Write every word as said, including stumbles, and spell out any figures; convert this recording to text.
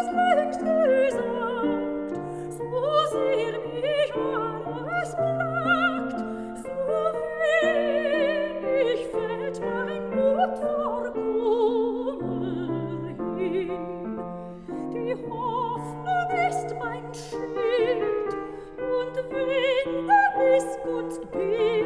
längst gesagt, so sehr mich alles plagt, so wenig fällt mein Mut vor Kummer hin. Die Hoffnung ist mein Schild, und wenn der Missgunst bin,